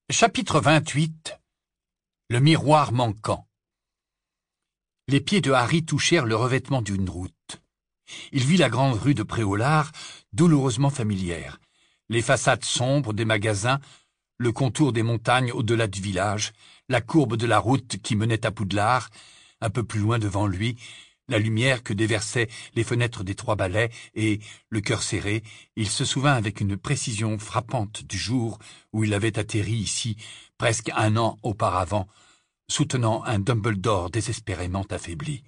Chapitre 28. Le miroir manquant. Les pieds de Harry touchèrent le revêtement d'une route. Il vit la grande rue de Préolard, douloureusement familière, les façades sombres des magasins, le contour des montagnes au-delà du village, la courbe de la route qui menait à Poudlard, un peu plus loin devant lui, la lumière que déversaient les fenêtres des Trois Balais, et, le cœur serré, il se souvint avec une précision frappante du jour où il avait atterri ici, presque un an auparavant, soutenant un Dumbledore désespérément affaibli.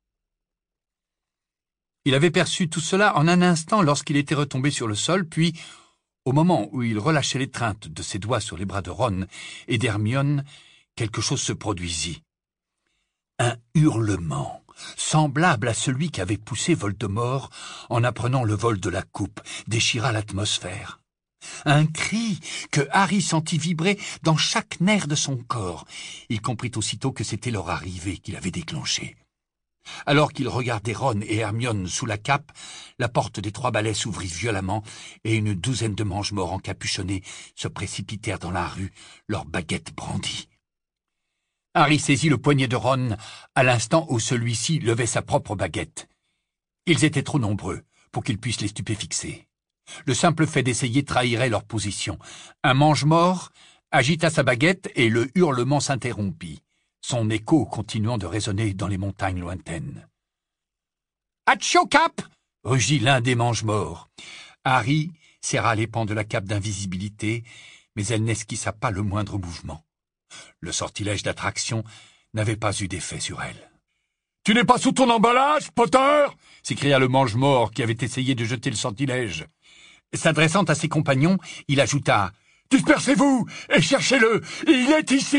Il avait perçu tout cela en un instant lorsqu'il était retombé sur le sol, puis, au moment où il relâchait l'étreinte de ses doigts sur les bras de Ron et d'Hermione, quelque chose se produisit. Un hurlement, semblable à celui qu'avait poussé Voldemort en apprenant le vol de la coupe, déchira l'atmosphère. Un cri que Harry sentit vibrer dans chaque nerf de son corps. Il comprit aussitôt que c'était leur arrivée qui l'avait déclenché. Alors qu'il regardait Ron et Hermione sous la cape, la porte des Trois Balais s'ouvrit violemment et une douzaine de mange-morts encapuchonnés se précipitèrent dans la rue, leurs baguettes brandies. Harry saisit le poignet de Ron à l'instant où celui-ci levait sa propre baguette. Ils étaient trop nombreux pour qu'ils puissent les stupéfixer. Le simple fait d'essayer trahirait leur position. Un mange-mort agita sa baguette et le hurlement s'interrompit, son écho continuant de résonner dans les montagnes lointaines. « Hatchio Cap !» rugit l'un des mange-morts. Harry serra les pans de la cape d'invisibilité, mais elle n'esquissa pas le moindre mouvement. Le sortilège d'attraction n'avait pas eu d'effet sur elle. « Tu n'es pas sous ton emballage, Potter !» s'écria le mange-mort qui avait essayé de jeter le sortilège. S'adressant à ses compagnons, il ajouta « Dispersez-vous et cherchez-le, il est ici !»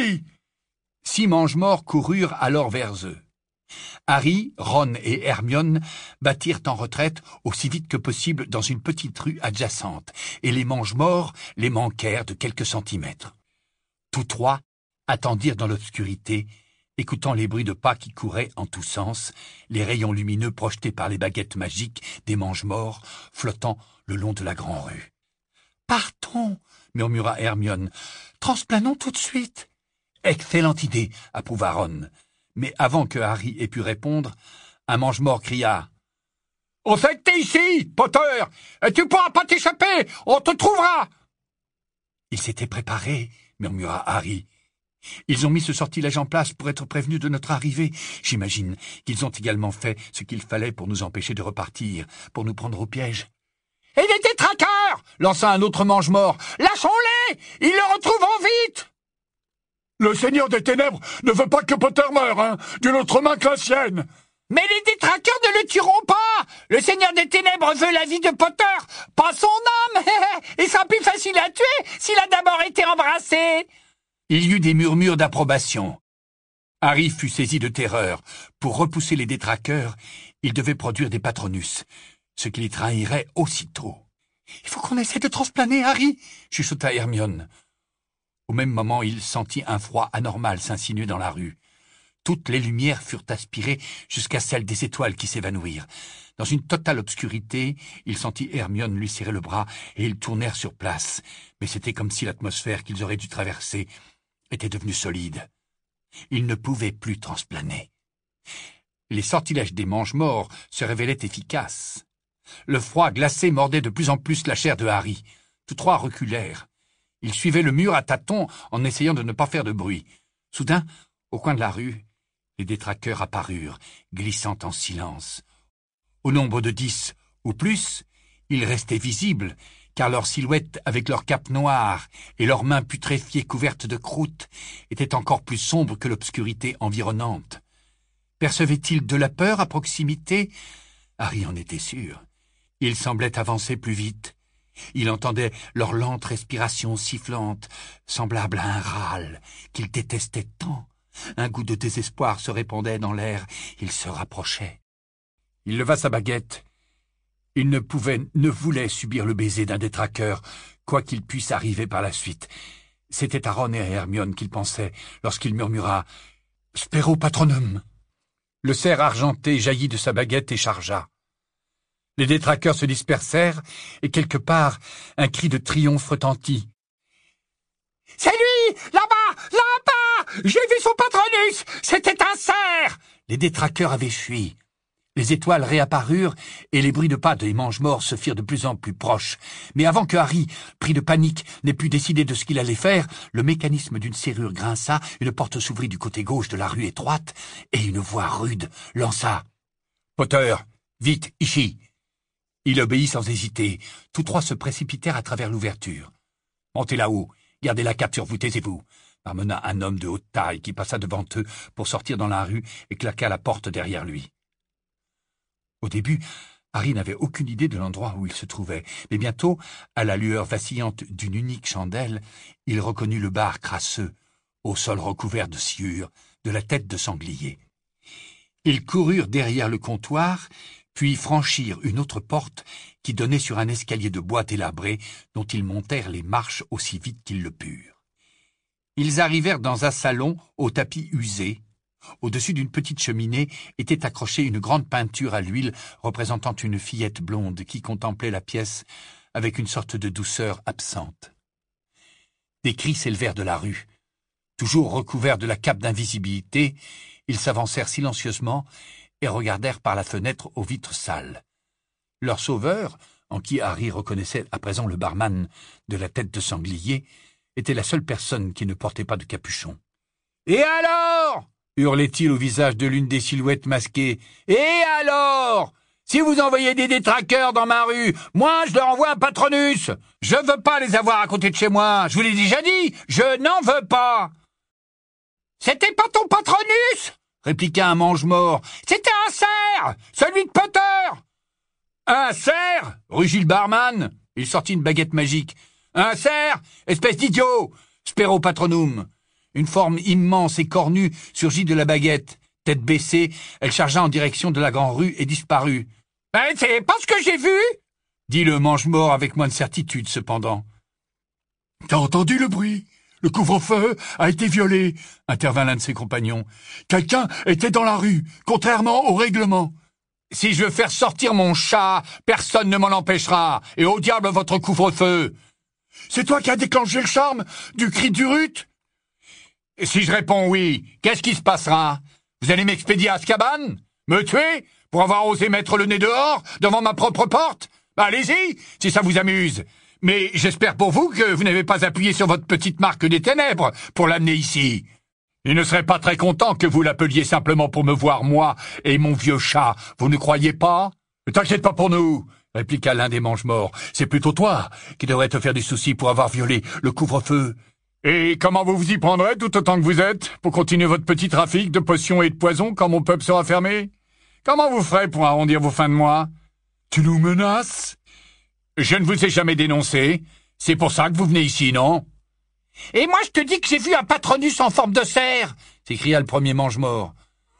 6 mange-morts coururent alors vers eux. Harry, Ron et Hermione battirent en retraite aussi vite que possible dans une petite rue adjacente, et les mange-morts les manquèrent de quelques centimètres. Tous trois attendirent dans l'obscurité, écoutant les bruits de pas qui couraient en tous sens, les rayons lumineux projetés par les baguettes magiques des mange-morts flottant le long de la grande rue. « Partons !» murmura Hermione. « Transplanons tout de suite !» « Excellente idée !» approuva Ron. Mais avant que Harry ait pu répondre, un mange-mort cria « On sait que t'es ici, Potter, et tu pourras pas t'échapper, on te trouvera !» Il s'était préparé, murmura Harry. Ils ont mis ce sortilège en place pour être prévenus de notre arrivée. J'imagine qu'ils ont également fait ce qu'il fallait pour nous empêcher de repartir, pour nous prendre au piège. « Et les détraqueurs !» lança un autre mange-mort. « Lâchons-les! Ils le retrouveront vite !» « Le Seigneur des Ténèbres ne veut pas que Potter meure, hein, d'une autre main que la sienne !»« Mais les détraqueurs ne le tueront pas! Le Seigneur des Ténèbres veut la vie de Potter, pas son âme! Il sera plus facile à tuer s'il a d'abord été embrassé !» Il y eut des murmures d'approbation. Harry fut saisi de terreur. Pour repousser les détraqueurs, il devait produire des patronus, ce qui les trahirait aussitôt. « Il faut qu'on essaie de transplaner, Harry !» chuchota Hermione. Au même moment, il sentit un froid anormal s'insinuer dans la rue. Toutes les lumières furent aspirées jusqu'à celle des étoiles qui s'évanouirent. Dans une totale obscurité, il sentit Hermione lui serrer le bras et ils tournèrent sur place. Mais c'était comme si l'atmosphère qu'ils auraient dû traverser était devenue solide. Ils ne pouvaient plus transplaner. Les sortilèges des mange-morts se révélaient efficaces. Le froid glacé mordait de plus en plus la chair de Harry. Tous trois reculèrent. Ils suivaient le mur à tâtons en essayant de ne pas faire de bruit. Soudain, au coin de la rue, les détraqueurs apparurent, glissant en silence. Au nombre de 10 ou plus, ils restaient visibles, car leurs silhouettes avec leurs capes noires et leurs mains putréfiées couvertes de croûte étaient encore plus sombres que l'obscurité environnante. Percevaient-ils de la peur à proximité? Harry en était sûr. Ils semblaient avancer plus vite. Il entendait leur lente respiration sifflante, semblable à un râle qu'il détestait tant. Un goût de désespoir se répandait dans l'air. Il se rapprochait. Il leva sa baguette. Il ne voulait subir le baiser d'un détraqueur, quoi qu'il puisse arriver par la suite. C'était à Ron et à Hermione qu'il pensait lorsqu'il murmura « Spero patronum ». Le cerf argenté jaillit de sa baguette et chargea. Les détraqueurs se dispersèrent, et quelque part, un cri de triomphe retentit. « C'est lui, Là-bas! Là-bas! J'ai vu son patronus! C'était un cerf! Les détraqueurs avaient fui. Les étoiles réapparurent et les bruits de pas des mange-morts se firent de plus en plus proches. Mais avant que Harry, pris de panique, n'ait pu décider de ce qu'il allait faire, le mécanisme d'une serrure grinça, une porte s'ouvrit du côté gauche de la rue étroite et une voix rude lança « Potter, vite, ici !» Il obéit sans hésiter. Tous trois se précipitèrent à travers l'ouverture. « Montez là-haut, gardez la cape sur vous, taisez-vous !» marmonna un homme de haute taille qui passa devant eux pour sortir dans la rue et claqua la porte derrière lui. Au début, Harry n'avait aucune idée de l'endroit où il se trouvait, mais bientôt, à la lueur vacillante d'une unique chandelle, il reconnut le bar crasseux, au sol recouvert de sciure, de la tête de sanglier. Ils coururent derrière le comptoir, puis franchirent une autre porte qui donnait sur un escalier de bois délabré dont ils montèrent les marches aussi vite qu'ils le purent. Ils arrivèrent dans un salon au tapis usé. Au-dessus d'une petite cheminée était accrochée une grande peinture à l'huile représentant une fillette blonde qui contemplait la pièce avec une sorte de douceur absente. Des cris s'élevèrent de la rue. Toujours recouverts de la cape d'invisibilité, ils s'avancèrent silencieusement et regardèrent par la fenêtre aux vitres sales. Leur sauveur, en qui Harry reconnaissait à présent le barman de la tête de sanglier, était la seule personne qui ne portait pas de capuchon. « Et alors ?» hurlait-il au visage de l'une des silhouettes masquées. « Et alors ? Si vous envoyez des détraqueurs dans ma rue, moi je leur envoie un patronus. Je veux pas les avoir à côté de chez moi. Je vous l'ai déjà dit, je n'en veux pas. »« C'était pas ton patronus ?» répliqua un mange-mort. « C'était un cerf, celui de Potter. »« Un cerf ?» rugit le barman. Il sortit une baguette magique. « Un cerf, espèce d'idiot, spero patronum. » Une forme immense et cornue surgit de la baguette. Tête baissée, elle chargea en direction de la grande rue et disparut. « C'est pas ce que j'ai vu !» dit le mange-mort avec moins de certitude cependant. « T'as entendu le bruit ? Le couvre-feu a été violé, » intervint l'un de ses compagnons. « Quelqu'un était dans la rue, contrairement au règlement. »« Si je veux faire sortir mon chat, personne ne m'en empêchera, et au diable votre couvre-feu !»« C'est toi qui as déclenché le charme du cri d'Urut ?» Si je réponds oui, qu'est-ce qui se passera? Vous allez m'expédier à Azkaban? Me tuer? Pour avoir osé mettre le nez dehors, devant ma propre porte? Allez-y, si ça vous amuse. Mais j'espère pour vous que vous n'avez pas appuyé sur votre petite marque des ténèbres pour l'amener ici. Il ne serait pas très content que vous l'appeliez simplement pour me voir, moi et mon vieux chat, vous ne croyez pas? Ne t'inquiète pas pour nous, répliqua l'un des mange-morts. C'est plutôt toi qui devrais te faire du souci pour avoir violé le couvre-feu. Et comment vous vous y prendrez tout autant que vous êtes pour continuer votre petit trafic de potions et de poisons quand mon pub sera fermé? Comment vous ferez pour arrondir vos fins de mois? Tu nous menaces? Je ne vous ai jamais dénoncé. C'est pour ça que vous venez ici, non? Et moi je te dis que j'ai vu un patronus en forme de cerf, s'écria le premier mange-mort.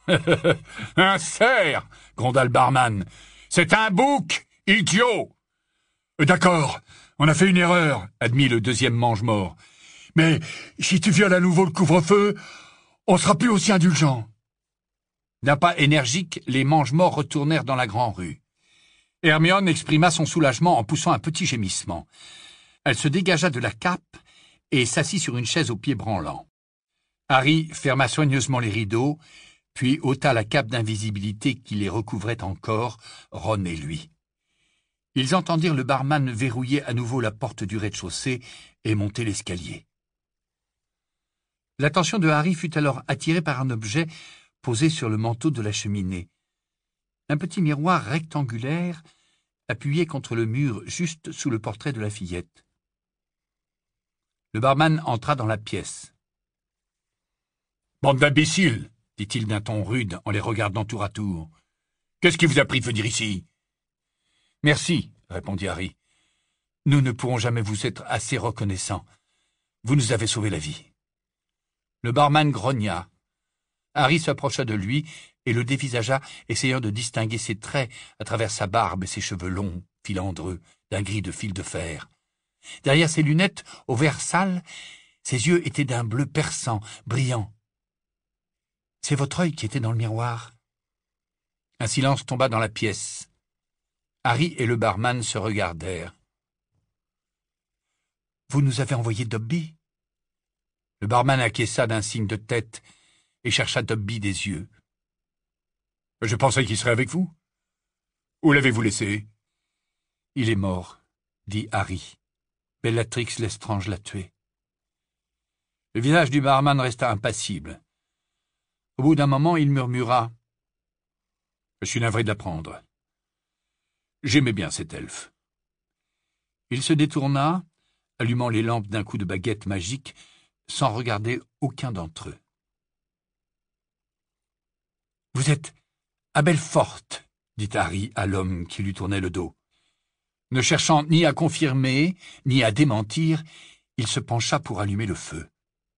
Un cerf, gronda le barman. C'est un bouc, idiot. D'accord, on a fait une erreur, admit le deuxième mange-mort. Mais si tu violes à nouveau le couvre-feu, on sera plus aussi indulgent. D'un pas énergique, les mange-morts retournèrent dans la grande rue. Hermione exprima son soulagement en poussant un petit gémissement. Elle se dégagea de la cape et s'assit sur une chaise aux pieds branlants. Harry ferma soigneusement les rideaux, puis ôta la cape d'invisibilité qui les recouvrait encore, Ron et lui. Ils entendirent le barman verrouiller à nouveau la porte du rez-de-chaussée et monter l'escalier. L'attention de Harry fut alors attirée par un objet posé sur le manteau de la cheminée. Un petit miroir rectangulaire appuyé contre le mur juste sous le portrait de la fillette. Le barman entra dans la pièce. « Bande d'imbéciles !» dit-il d'un ton rude en les regardant tour à tour. « Qu'est-ce qui vous a pris de venir ici ?»« Merci, » répondit Harry. « Nous ne pourrons jamais vous être assez reconnaissants. Vous nous avez sauvé la vie. » Le barman grogna. Harry s'approcha de lui et le dévisagea, essayant de distinguer ses traits à travers sa barbe et ses cheveux longs, filandreux, d'un gris de fil de fer. Derrière ses lunettes, au vert sale, ses yeux étaient d'un bleu perçant, brillant. « C'est votre œil qui était dans le miroir. » Un silence tomba dans la pièce. Harry et le barman se regardèrent. « Vous nous avez envoyé Dobby ?» Le barman acquiesça d'un signe de tête et chercha Dobby des yeux. « Je pensais qu'il serait avec vous. Où l'avez-vous laissé ?»« Il est mort, » dit Harry. « Bellatrix Lestrange l'a tué. » Le visage du barman resta impassible. Au bout d'un moment, il murmura « Je suis navré de l'apprendre. J'aimais bien cet elfe. » Il se détourna, allumant les lampes d'un coup de baguette magique, sans regarder aucun d'entre eux. « Vous êtes à Belfort, » dit Harry à l'homme qui lui tournait le dos. Ne cherchant ni à confirmer, ni à démentir, il se pencha pour allumer le feu.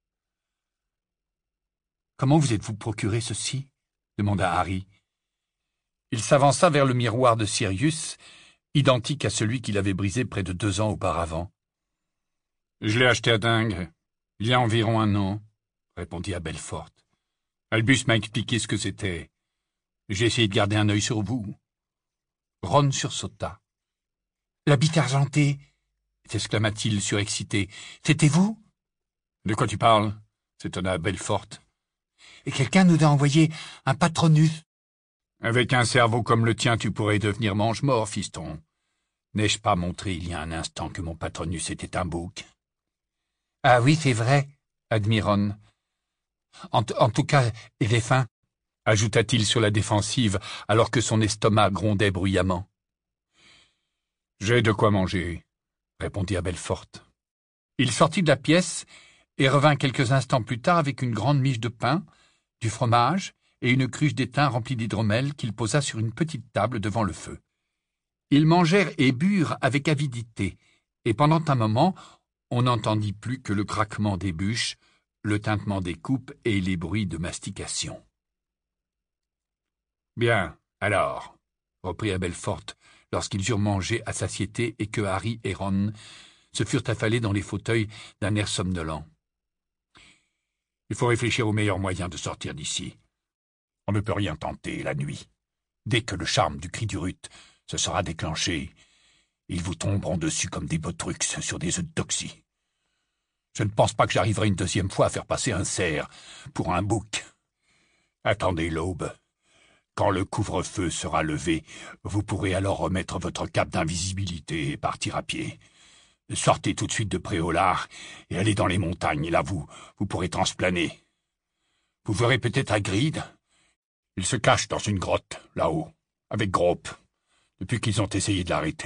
« Comment vous êtes-vous procuré ceci ?» demanda Harry. Il s'avança vers le miroir de Sirius, identique à celui qu'il avait brisé près de 2 ans auparavant. « Je l'ai acheté à Dingres, il y a environ 1 an, » répondit à Belfort. « Albus m'a expliqué ce que c'était. J'ai essayé de garder un œil sur vous. » Ron sursauta. « La bite argentée !» s'exclama-t-il surexcité. « C'était vous ?»« De quoi tu parles ?» s'étonna Belfort. « Et quelqu'un nous a envoyé un patronus. »« Avec un cerveau comme le tien, tu pourrais devenir mange-mort, fiston. N'ai-je pas montré il y a un instant que mon patronus était un bouc ?»« Ah oui, c'est vrai, » admit Ron. « En tout cas, il est fin, » ajouta-t-il sur la défensive, alors que son estomac grondait bruyamment. « J'ai de quoi manger, » répondit Belfort. Il sortit de la pièce et revint quelques instants plus tard avec une grande miche de pain, du fromage et une cruche d'étain remplie d'hydromel qu'il posa sur une petite table devant le feu. Ils mangèrent et burent avec avidité, et pendant un moment, on n'entendit plus que le craquement des bûches, le tintement des coupes et les bruits de mastication. « Bien, alors, » reprit Belfort, lorsqu'ils eurent mangé à satiété et que Harry et Ron se furent affalés dans les fauteuils d'un air somnolent. « Il faut réfléchir au meilleur moyen de sortir d'ici. On ne peut rien tenter la nuit. Dès que le charme du cri du rut se sera déclenché, ils vous tomberont dessus comme des botrux sur des œufs d'oxy. Je ne pense pas que j'arriverai une 2e fois à faire passer un cerf pour un bouc. Attendez l'aube. Quand le couvre-feu sera levé, vous pourrez alors remettre votre cape d'invisibilité et partir à pied. Sortez tout de suite de Préolard et allez dans les montagnes, là vous pourrez transplaner. Vous verrez peut-être Hagrid. Il se cache dans une grotte, là-haut, avec Grope, depuis qu'ils ont essayé de l'arrêter. »«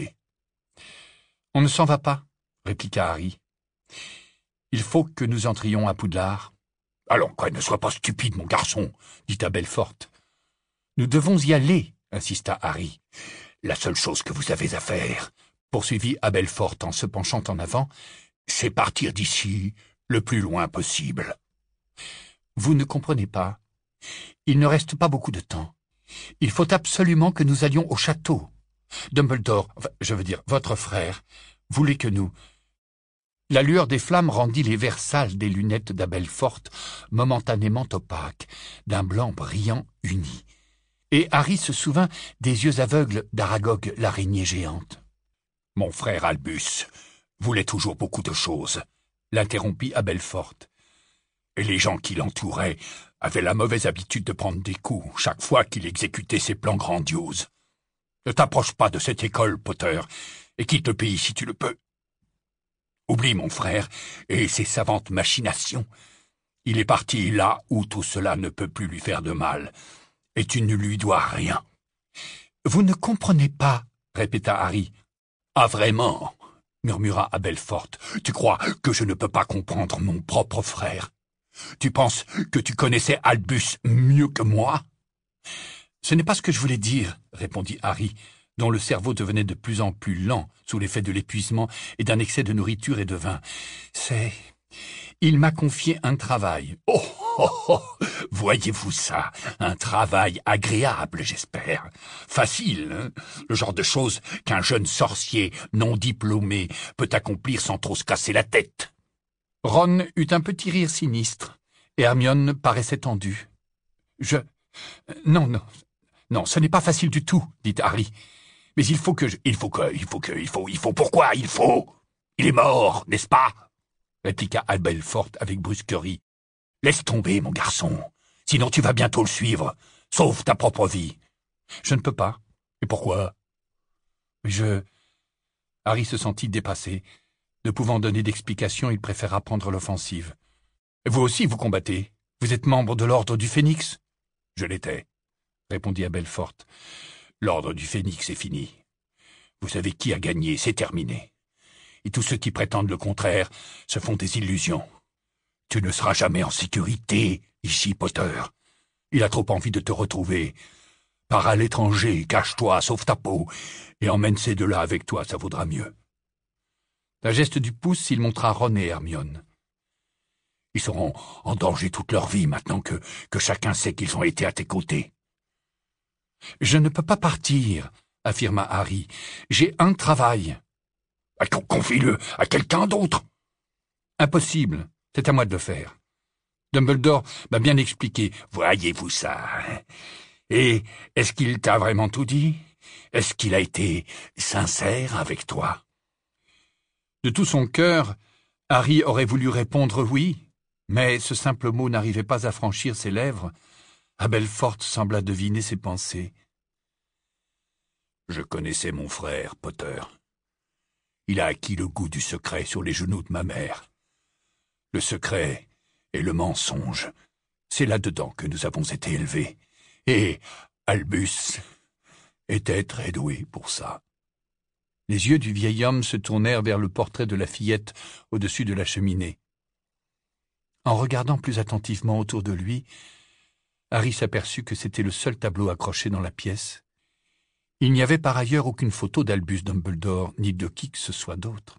On ne s'en va pas, » répliqua Harry. « Il faut que nous entrions à Poudlard. »« Allons, quoi, ne sois pas stupide, mon garçon, » dit Belfort. « Nous devons y aller, » insista Harry. « La seule chose que vous avez à faire, » poursuivit Belfort en se penchant en avant, « c'est partir d'ici le plus loin possible. »« Vous ne comprenez pas. Il ne reste pas beaucoup de temps. Il faut absolument que nous allions au château. Dumbledore, je veux dire votre frère, voulait que nous... » La lueur des flammes rendit les verres sales des lunettes d'Abelfort momentanément opaques, d'un blanc brillant uni. Et Harry se souvint des yeux aveugles d'Aragog, l'araignée géante. « Mon frère Albus voulait toujours beaucoup de choses, » l'interrompit Belfort. « Et les gens qui l'entouraient avaient la mauvaise habitude de prendre des coups chaque fois qu'il exécutait ses plans grandioses. Ne t'approche pas de cette école, Potter, et quitte le pays si tu le peux. Oublie mon frère et ses savantes machinations. Il est parti là où tout cela ne peut plus lui faire de mal, et tu ne lui dois rien. »« Vous ne comprenez pas, » répéta Harry. « Ah vraiment ?» murmura Belfort. « Tu crois que je ne peux pas comprendre mon propre frère? Tu penses que tu connaissais Albus mieux que moi ?»« Ce n'est pas ce que je voulais dire, » répondit Harry, dont le cerveau devenait de plus en plus lent sous l'effet de l'épuisement et d'un excès de nourriture et de vin. « C'est... il m'a confié un travail. »« Oh, oh, oh, voyez-vous ça? Un travail agréable, j'espère. Facile, hein? Le genre de choses qu'un jeune sorcier non diplômé peut accomplir sans trop se casser la tête. » Ron eut un petit rire sinistre, et Hermione paraissait tendue. « Non, ce n'est pas facile du tout, » dit Harry. « Mais il faut pourquoi? Il faut... Il est mort, n'est-ce pas? » répliqua Belfort avec brusquerie. « Laisse tomber, mon garçon, sinon tu vas bientôt le suivre. Sauve ta propre vie. »« Je ne peux pas. Et pourquoi ?»« Harry se sentit dépassé. Ne pouvant donner d'explication, il préféra prendre l'offensive. « Vous aussi, vous combattez. Vous êtes membre de l'Ordre du Phénix ?»« Je l'étais, » répondit Belfort. « L'Ordre du Phénix est fini. Vous savez qui a gagné, c'est terminé. Et tous ceux qui prétendent le contraire se font des illusions. Tu ne seras jamais en sécurité, ici, Potter. Il a trop envie de te retrouver. Pars à l'étranger, cache-toi, sauve ta peau, et emmène ces deux-là avec toi, ça vaudra mieux. » D'un geste du pouce, il montra Ron et Hermione. « Ils seront en danger toute leur vie maintenant que chacun sait qu'ils ont été à tes côtés. »« Je ne peux pas partir, » affirma Harry. « J'ai un travail. »« Confie-le à quelqu'un d'autre. »« Impossible, c'est à moi de le faire. Dumbledore m'a bien expliqué. Voyez-vous ça, hein? Et est-ce qu'il t'a vraiment tout dit? Est-ce qu'il a été sincère avec toi ?» De tout son cœur, Harry aurait voulu répondre oui, mais ce simple mot n'arrivait pas à franchir ses lèvres. Belfort sembla deviner ses pensées. « Je connaissais mon frère, Potter. Il a acquis le goût du secret sur les genoux de ma mère. Le secret et le mensonge, c'est là-dedans que nous avons été élevés. Et Albus était très doué pour ça. » Les yeux du vieil homme se tournèrent vers le portrait de la fillette au-dessus de la cheminée. En regardant plus attentivement autour de lui, Harry s'aperçut que c'était le seul tableau accroché dans la pièce. Il n'y avait par ailleurs aucune photo d'Albus Dumbledore, ni de qui que ce soit d'autre.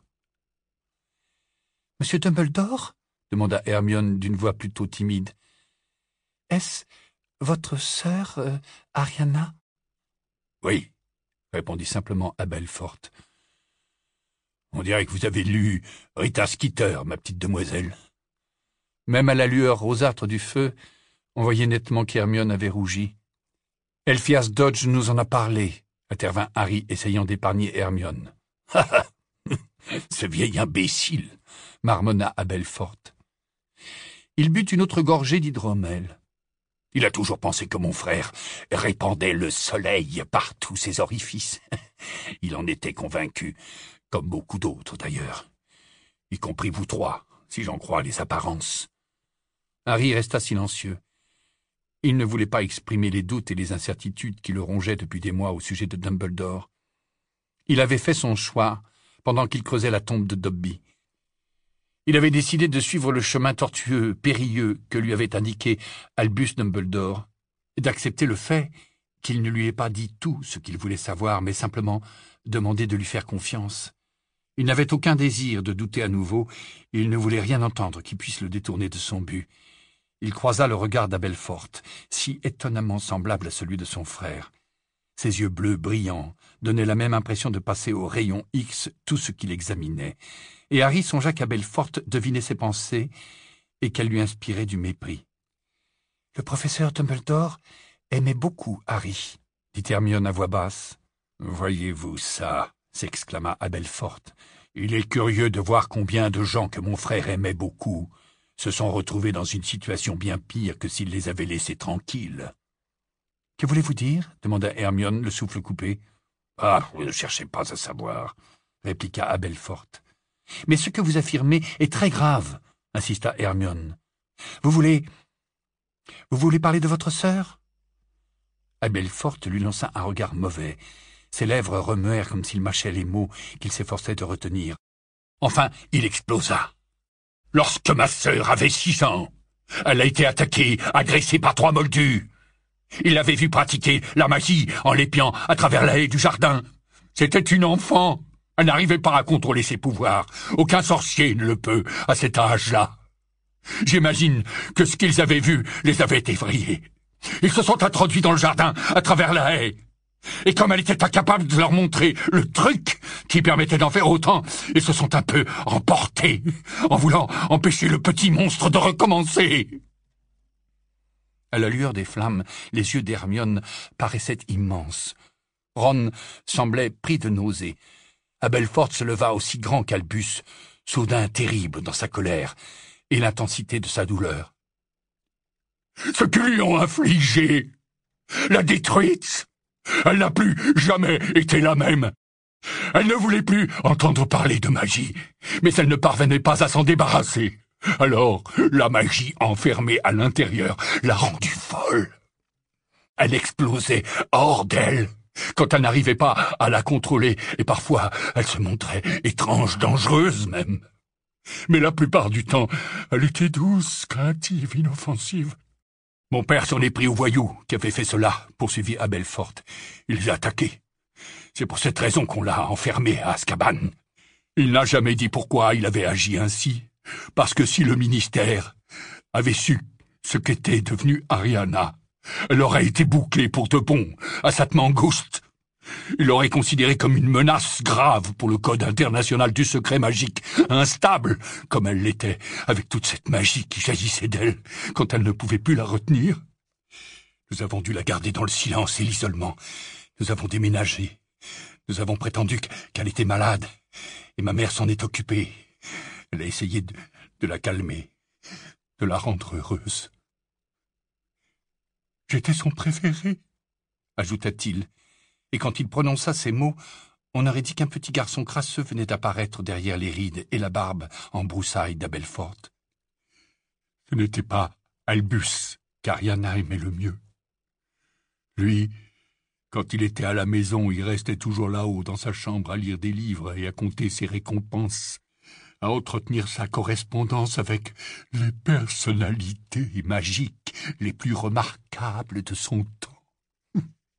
« Monsieur Dumbledore ?» demanda Hermione d'une voix plutôt timide. « Est-ce votre sœur, Ariana ?»« Oui, » répondit simplement Belfort. « On dirait que vous avez lu Rita Skeeter, ma petite demoiselle. » Même à la lueur rosâtre du feu, on voyait nettement qu'Hermione avait rougi. « Elphias Dodge nous en a parlé, » intervint Harry, essayant d'épargner Hermione. « Ha ha, ce vieil imbécile !» marmonna Belfort. Il but une autre gorgée d'hydromel. « Il a toujours pensé que mon frère répandait le soleil par tous ses orifices. Il en était convaincu, comme beaucoup d'autres d'ailleurs, y compris vous trois, si j'en crois les apparences. » Harry resta silencieux. Il ne voulait pas exprimer les doutes et les incertitudes qui le rongeaient depuis des mois au sujet de Dumbledore. Il avait fait son choix pendant qu'il creusait la tombe de Dobby. Il avait décidé de suivre le chemin tortueux, périlleux que lui avait indiqué Albus Dumbledore, et d'accepter le fait qu'il ne lui ait pas dit tout ce qu'il voulait savoir, mais simplement demandé de lui faire confiance. Il n'avait aucun désir de douter à nouveau, et il ne voulait rien entendre qui puisse le détourner de son but. Il croisa le regard d'Belfort, si étonnamment semblable à celui de son frère. Ses yeux bleus brillants donnaient la même impression de passer au rayon X tout ce qu'il examinait, et Harry songea qu'Belfort devinait ses pensées et qu'elle lui inspirait du mépris. « Le professeur Dumbledore aimait beaucoup Harry, » dit Hermione à voix basse. « Voyez-vous ça ?» s'exclama Belfort. « Il est curieux de voir combien de gens que mon frère aimait beaucoup se sont retrouvés dans une situation bien pire que s'il les avait laissés tranquilles. »« Que voulez-vous dire ?» demanda Hermione, le souffle coupé. « Ah, ne cherchez pas à savoir, » répliqua Belfort. « Mais ce que vous affirmez est très grave, » insista Hermione. « Vous voulez parler de votre sœur ?» Belfort lui lança un regard mauvais. Ses lèvres remuèrent comme s'il mâchait les mots qu'il s'efforçait de retenir. Enfin, il explosa. « Lorsque ma sœur avait 6 ans, elle a été attaquée, agressée par 3 moldus. Il l'avait vue pratiquer la magie en l'épiant à travers la haie du jardin. C'était une enfant. Elle n'arrivait pas à contrôler ses pouvoirs. Aucun sorcier ne le peut à cet âge-là. J'imagine que ce qu'ils avaient vu les avait effrayés. Ils se sont introduits dans le jardin à travers la haie. Et comme elle était incapable de leur montrer le truc qui permettait d'en faire autant, ils se sont un peu emportés, en voulant empêcher le petit monstre de recommencer. » À la lueur des flammes, les yeux d'Hermione paraissaient immenses. Ron semblait pris de nausée. Belfort se leva aussi grand qu'Albus, soudain terrible dans sa colère et l'intensité de sa douleur. Ce qu'ils lui ont infligé l'a détruite. Elle n'a plus jamais été la même. Elle ne voulait plus entendre parler de magie, mais elle ne parvenait pas à s'en débarrasser. Alors, la magie enfermée à l'intérieur l'a rendue folle. Elle explosait hors d'elle quand elle n'arrivait pas à la contrôler, et parfois elle se montrait étrange, dangereuse même. Mais la plupart du temps, elle était douce, craintive, inoffensive. Mon père s'en est pris aux voyous qui avaient fait cela, poursuivit Abelfort. Il les a attaqués. C'est pour cette raison qu'on l'a enfermé à Azkaban. Il n'a jamais dit pourquoi il avait agi ainsi, parce que si le ministère avait su ce qu'était devenue Ariana, elle aurait été bouclée pour de bon à Satmangouste. Il l'aurait considérée comme une menace grave pour le Code international du secret magique, instable comme elle l'était, avec toute cette magie qui jaillissait d'elle quand elle ne pouvait plus la retenir. Nous avons dû la garder dans le silence et l'isolement. Nous avons déménagé. Nous avons prétendu qu'elle était malade, et ma mère s'en est occupée. Elle a essayé de la calmer, de la rendre heureuse. « J'étais son préféré », ajouta-t-il, et quand il prononça ces mots, on aurait dit qu'un petit garçon crasseux venait d'apparaître derrière les rides et la barbe en broussailles d'Abelfort. Ce n'était pas Albus qu'Ariana aimait le mieux. Lui, quand il était à la maison, il restait toujours là-haut dans sa chambre à lire des livres et à compter ses récompenses, à entretenir sa correspondance avec les personnalités magiques les plus remarquables de son temps.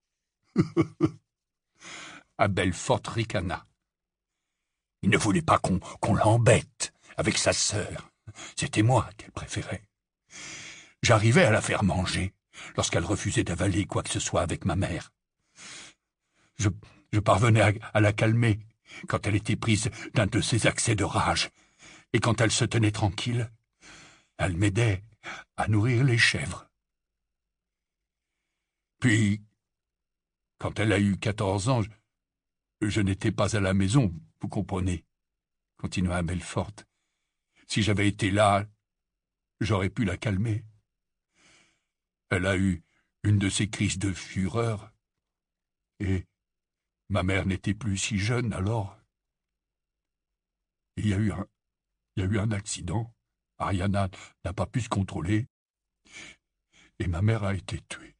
Abelfort ricana. Il ne voulait pas qu'on l'embête avec sa sœur. C'était moi qu'elle préférait. J'arrivais à la faire manger lorsqu'elle refusait d'avaler quoi que ce soit avec ma mère. Je parvenais à la calmer quand elle était prise d'un de ses accès de rage, et quand elle se tenait tranquille, elle m'aidait à nourrir les chèvres. Puis, quand elle a eu 14 ans, je n'étais pas à la maison, vous comprenez, continua Abelfort. Si j'avais été là, j'aurais pu la calmer. Elle a eu une de ces crises de fureur, et ma mère n'était plus si jeune alors. Il y a eu un accident. Ariana n'a pas pu se contrôler, et ma mère a été tuée.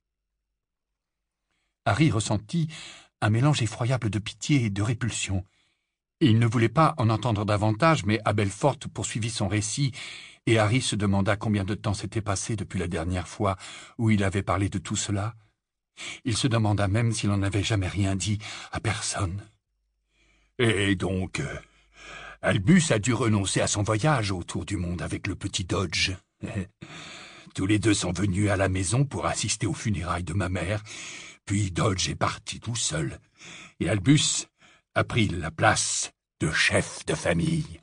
Harry ressentit un mélange effroyable de pitié et de répulsion. Il ne voulait pas en entendre davantage, mais Abelfort poursuivit son récit, et Harry se demanda combien de temps s'était passé depuis la dernière fois où il avait parlé de tout cela. Il se demanda même s'il n'en avait jamais rien dit à personne. Et donc, Albus a dû renoncer à son voyage autour du monde avec le petit Dodge. Tous les deux sont venus à la maison pour assister aux funérailles de ma mère, puis Dodge est parti tout seul, et Albus a pris la place de chef de famille.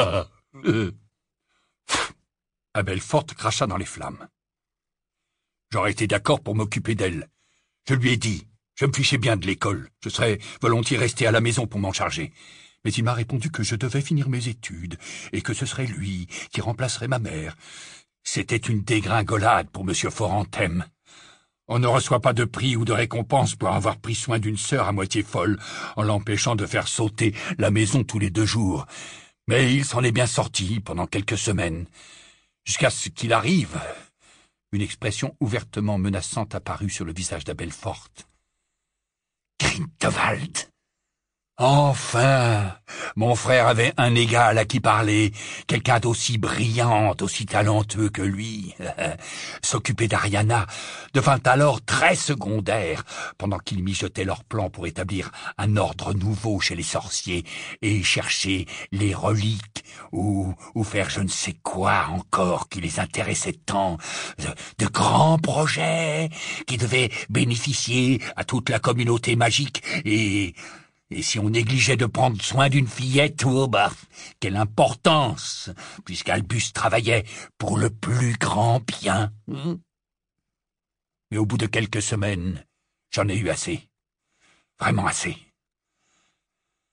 Abelfort cracha dans les flammes. J'aurais été d'accord pour m'occuper d'elle. Je lui ai dit, je me fichais bien de l'école, je serais volontiers resté à la maison pour m'en charger. Mais il m'a répondu que je devais finir mes études, et que ce serait lui qui remplacerait ma mère. C'était une dégringolade pour M. Forantem. On ne reçoit pas de prix ou de récompense pour avoir pris soin d'une sœur à moitié folle, en l'empêchant de faire sauter la maison tous les 2 jours. Mais il s'en est bien sorti pendant quelques semaines, jusqu'à ce qu'il arrive. Une expression ouvertement menaçante apparut sur le visage d'Abelfort. Grindelwald! Enfin, mon frère avait un égal à qui parler, quelqu'un d'aussi brillant, d'aussi talentueux que lui. S'occuper d'Ariana devint alors très secondaire, pendant qu'ils mijotaient leurs plans pour établir un ordre nouveau chez les sorciers et chercher les reliques ou faire je ne sais quoi encore qui les intéressait tant. De grands projets qui devaient bénéficier à toute la communauté magique et si on négligeait de prendre soin d'une fillette, oh quelle importance, puisqu'Albus travaillait pour le plus grand bien. Mais au bout de quelques semaines, j'en ai eu assez. Vraiment assez.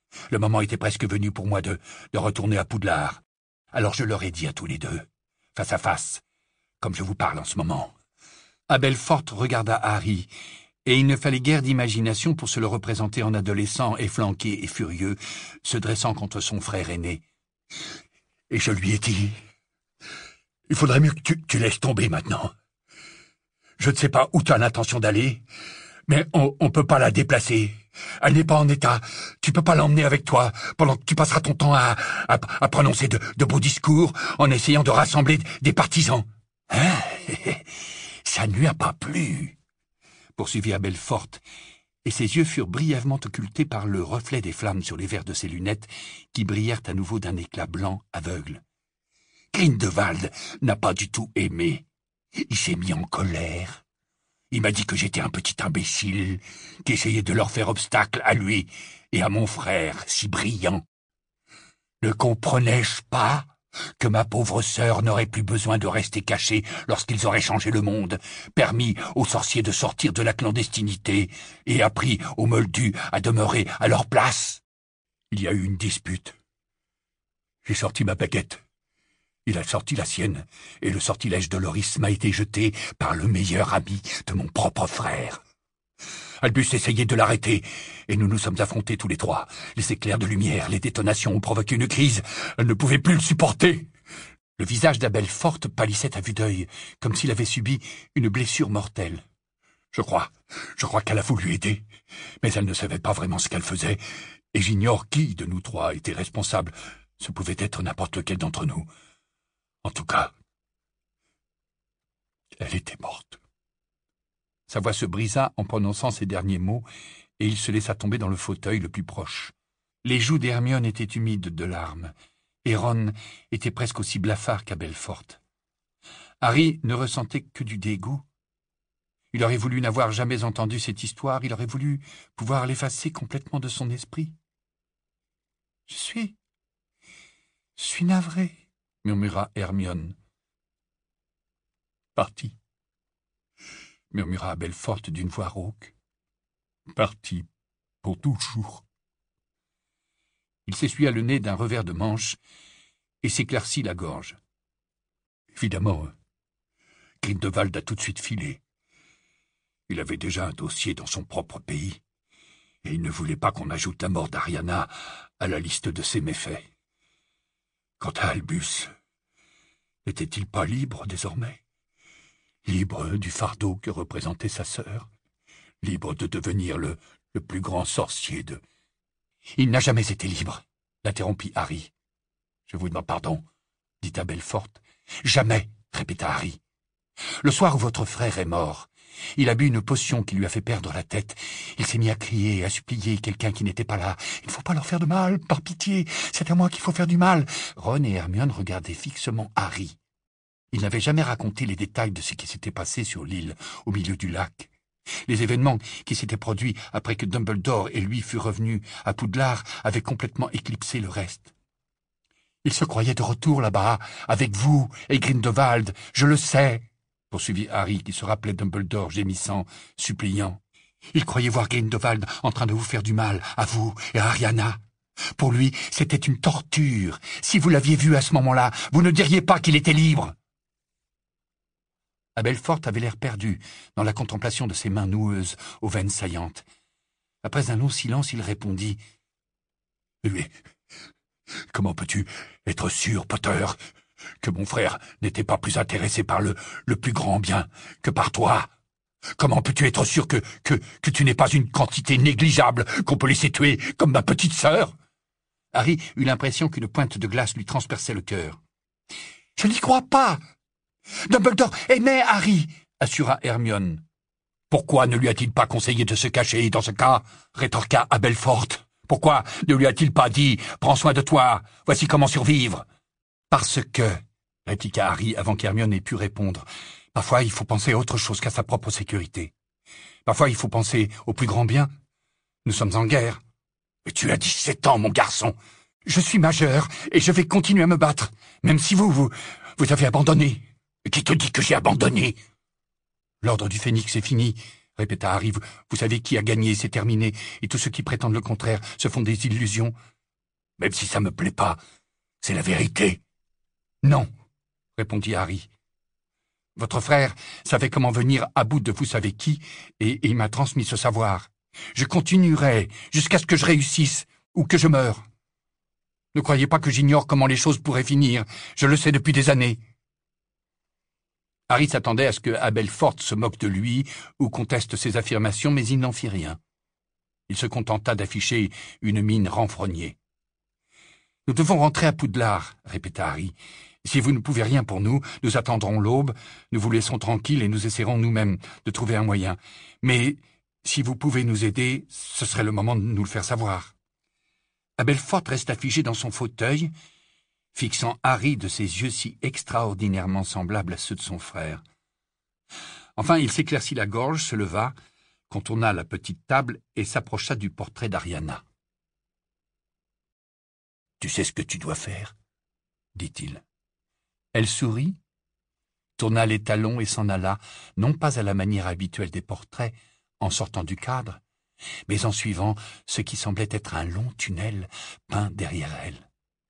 Le moment était presque venu pour moi de retourner à Poudlard. Alors je leur ai dit à tous les deux, face à face, comme je vous parle en ce moment. » Abelfort regarda Harry, et il ne fallait guère d'imagination pour se le représenter en adolescent efflanqué et furieux, se dressant contre son frère aîné. Et je lui ai dit, « Il faudrait mieux que tu laisses tomber maintenant. Je ne sais pas où tu as l'intention d'aller, mais on peut pas la déplacer. Elle n'est pas en état. Tu peux pas l'emmener avec toi pendant que tu passeras ton temps à prononcer de beaux discours en essayant de rassembler des partisans. » « Hein? Ça ne lui a pas plu, » poursuivit Abelfort, et ses yeux furent brièvement occultés par le reflet des flammes sur les verres de ses lunettes qui brillèrent à nouveau d'un éclat blanc aveugle. Grindelwald n'a pas du tout aimé. Il s'est mis en colère. Il m'a dit que j'étais un petit imbécile, qui essayait de leur faire obstacle à lui et à mon frère si brillant. Ne comprenais-je pas que ma pauvre sœur n'aurait plus besoin de rester cachée lorsqu'ils auraient changé le monde, permis aux sorciers de sortir de la clandestinité et appris aux Moldus à demeurer à leur place? Il y a eu une dispute. J'ai sorti ma baguette. Il a sorti la sienne, et le sortilège de Loris m'a été jeté par le meilleur ami de mon propre frère. Albus essayait de l'arrêter, et nous nous sommes affrontés tous les trois. Les éclairs de lumière, les détonations ont provoqué une crise. Elle ne pouvait plus le supporter. Le visage d'Abelfort pâlissait à vue d'œil, comme s'il avait subi une blessure mortelle. Je crois qu'elle a voulu aider, mais elle ne savait pas vraiment ce qu'elle faisait, et j'ignore qui de nous trois était responsable. Ce pouvait être n'importe lequel d'entre nous. En tout cas, elle était morte. Sa voix se brisa en prononçant ces derniers mots, et il se laissa tomber dans le fauteuil le plus proche. Les joues d'Hermione étaient humides de larmes, et Ron était presque aussi blafard qu'Abelfort. Harry ne ressentait que du dégoût. Il aurait voulu n'avoir jamais entendu cette histoire, il aurait voulu pouvoir l'effacer complètement de son esprit. « Je suis navré, » murmura Hermione. « Parti, » murmura Abelfort d'une voix rauque. « Parti pour toujours. » Il s'essuya le nez d'un revers de manche et s'éclaircit la gorge. Évidemment, Grindelwald a tout de suite filé. Il avait déjà un dossier dans son propre pays, et il ne voulait pas qu'on ajoute la mort d'Ariana à la liste de ses méfaits. Quant à Albus, n'était-il pas libre désormais? Libre du fardeau que représentait sa sœur, libre de devenir le plus grand sorcier de... « Il n'a jamais été libre, » l'interrompit Harry. « Je vous demande pardon, » dit Abelfort. « Jamais, » répéta Harry. « Le soir où votre frère est mort, il a bu une potion qui lui a fait perdre la tête. Il s'est mis à crier et à supplier quelqu'un qui n'était pas là. « Il ne faut pas leur faire de mal, par pitié, c'est à moi qu'il faut faire du mal. » Ron et Hermione regardaient fixement Harry. Il n'avait jamais raconté les détails de ce qui s'était passé sur l'île, au milieu du lac. Les événements qui s'étaient produits après que Dumbledore et lui furent revenus à Poudlard avaient complètement éclipsé le reste. « Il se croyait de retour là-bas, avec vous et Grindelwald, je le sais, » poursuivit Harry, qui se rappelait Dumbledore gémissant, suppliant. « Il croyait voir Grindelwald en train de vous faire du mal, à vous et à Ariana. Pour lui, c'était une torture. Si vous l'aviez vu à ce moment-là, vous ne diriez pas qu'il était libre. » Abelfort avait l'air perdu dans la contemplation de ses mains noueuses aux veines saillantes. Après un long silence, il répondit. « Mais comment peux-tu être sûr, Potter, que mon frère n'était pas plus intéressé par le plus grand bien que par toi? Comment peux-tu être sûr que tu n'es pas une quantité négligeable qu'on peut laisser tuer comme ma petite sœur ?» Harry eut l'impression qu'une pointe de glace lui transperçait le cœur. « Je n'y crois pas !» Dumbledore aimait Harry, assura Hermione. Pourquoi ne lui a-t-il pas conseillé de se cacher dans ce cas? Rétorqua Abelfort. Pourquoi ne lui a-t-il pas dit « Prends soin de toi, voici comment survivre » Parce que, répliqua Harry avant qu'Hermione ait pu répondre, parfois il faut penser à autre chose qu'à sa propre sécurité. Parfois il faut penser au plus grand bien. Nous sommes en guerre. Mais tu as 17 ans, mon garçon. Je suis majeur et je vais continuer à me battre, même si vous avez abandonné. Qui te dit que j'ai abandonné? L'ordre du Phénix est fini, répéta Harry. Vous savez qui a gagné, c'est terminé, et tous ceux qui prétendent le contraire se font des illusions. Même si ça me plaît pas, c'est la vérité. Non, répondit Harry. Votre frère savait comment venir à bout de vous savez qui, et il m'a transmis ce savoir. Je continuerai jusqu'à ce que je réussisse, ou que je meure. Ne croyez pas que j'ignore comment les choses pourraient finir, je le sais depuis des années. Harry s'attendait à ce que Abelfort se moque de lui ou conteste ses affirmations, mais il n'en fit rien. Il se contenta d'afficher une mine renfrognée. « Nous devons rentrer à Poudlard, » répéta Harry. « Si vous ne pouvez rien pour nous, nous attendrons l'aube, nous vous laisserons tranquilles et nous essaierons nous-mêmes de trouver un moyen. Mais si vous pouvez nous aider, ce serait le moment de nous le faire savoir. » Abelfort resta figé dans son fauteuil, fixant Harry de ses yeux si extraordinairement semblables à ceux de son frère. Enfin, il s'éclaircit la gorge, se leva, contourna la petite table et s'approcha du portrait d'Ariana. « Tu sais ce que tu dois faire ?» dit-il. Elle sourit, tourna les talons et s'en alla, non pas à la manière habituelle des portraits, en sortant du cadre, mais en suivant ce qui semblait être un long tunnel peint derrière elle.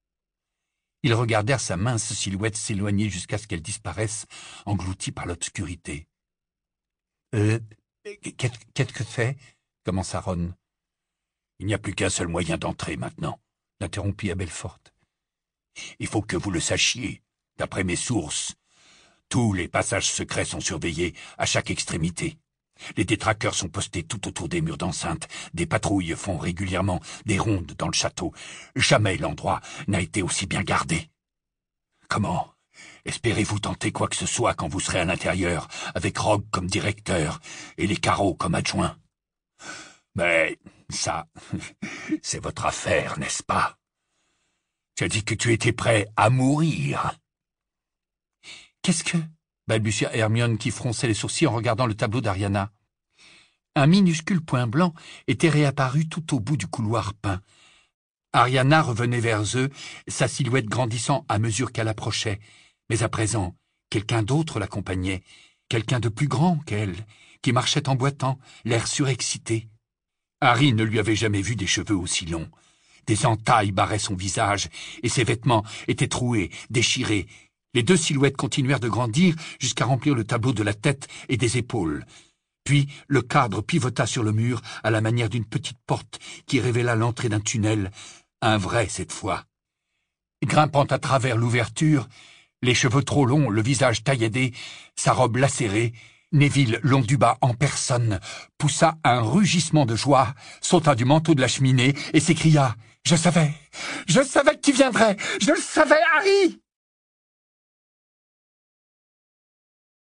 Ils regardèrent sa mince silhouette s'éloigner jusqu'à ce qu'elle disparaisse, engloutie par l'obscurité. « Qu'est-ce que c'est ?» commença Ron. « Il n'y a plus qu'un seul moyen d'entrer maintenant, » l'interrompit Abelfort. « Il faut que vous le sachiez, d'après mes sources. Tous les passages secrets sont surveillés à chaque extrémité. Les détraqueurs sont postés tout autour des murs d'enceinte. Des patrouilles font régulièrement des rondes dans le château. Jamais l'endroit n'a été aussi bien gardé. Comment espérez-vous tenter quoi que ce soit quand vous serez à l'intérieur, avec Rogue comme directeur et les carreaux comme adjoints? Mais ça, c'est votre affaire, n'est-ce pas? Tu as dit que tu étais prêt à mourir. Qu'est-ce que... balbutia Hermione qui fronçait les sourcils en regardant le tableau d'Ariana. Un minuscule point blanc était réapparu tout au bout du couloir peint. Ariana revenait vers eux, sa silhouette grandissant à mesure qu'elle approchait. Mais à présent, quelqu'un d'autre l'accompagnait, quelqu'un de plus grand qu'elle, qui marchait en boitant, l'air surexcité. Harry ne lui avait jamais vu des cheveux aussi longs. Des entailles barraient son visage, et ses vêtements étaient troués, déchirés. Les deux silhouettes continuèrent de grandir jusqu'à remplir le tableau de la tête et des épaules. Puis le cadre pivota sur le mur à la manière d'une petite porte qui révéla l'entrée d'un tunnel, un vrai cette fois. Grimpant à travers l'ouverture, les cheveux trop longs, le visage tailladé, sa robe lacérée, Neville Londubat en personne poussa un rugissement de joie, sauta du manteau de la cheminée et s'écria « Je savais que tu viendrais! Je le savais, Harry !»